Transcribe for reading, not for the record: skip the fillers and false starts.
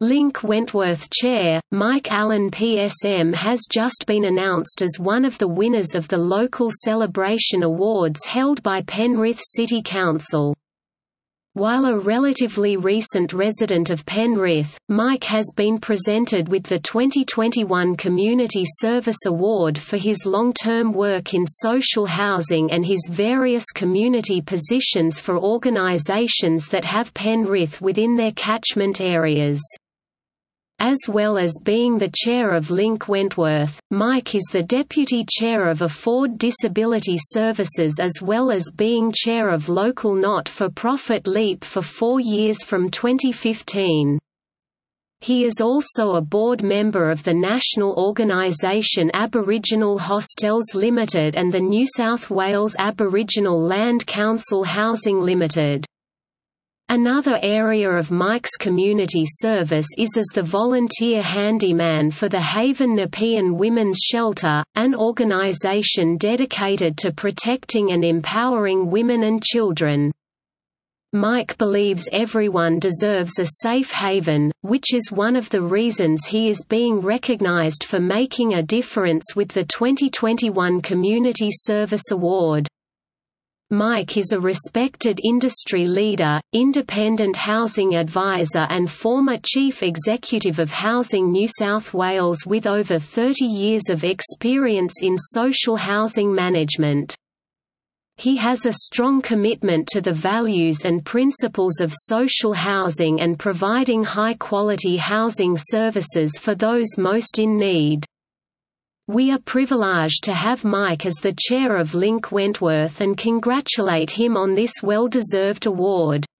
Link Wentworth Chair, Mike Allen PSM has just been announced as one of the winners of the local celebration awards held by Penrith City Council. While a relatively recent resident of Penrith, Mike has been presented with the 2021 Community Service Award for his long-term work in social housing and his various community positions for organisations that have Penrith within their catchment areas. As well as being the chair of Link Wentworth, Mike is the deputy chair of Afford Disability Services as well as being chair of local not-for-profit LEAP for 4 years from 2015. He is also a board member of the national organisation Aboriginal Hostels Limited and the New South Wales Aboriginal Land Council Housing Limited. Another area of Mike's community service is as the volunteer handyman for the Haven Nepean Women's Shelter, an organisation dedicated to protecting and empowering women and children. Mike believes everyone deserves a safe haven, which is one of the reasons he is being recognised for making a difference with the 2021 Community Service Award. Mike is a respected industry leader, independent housing advisor and former chief executive of Housing New South Wales with over 30 years of experience in social housing management. He has a strong commitment to the values and principles of social housing and providing high-quality housing services for those most in need. We are privileged to have Mike as the chair of Link Wentworth and congratulate him on this well-deserved award.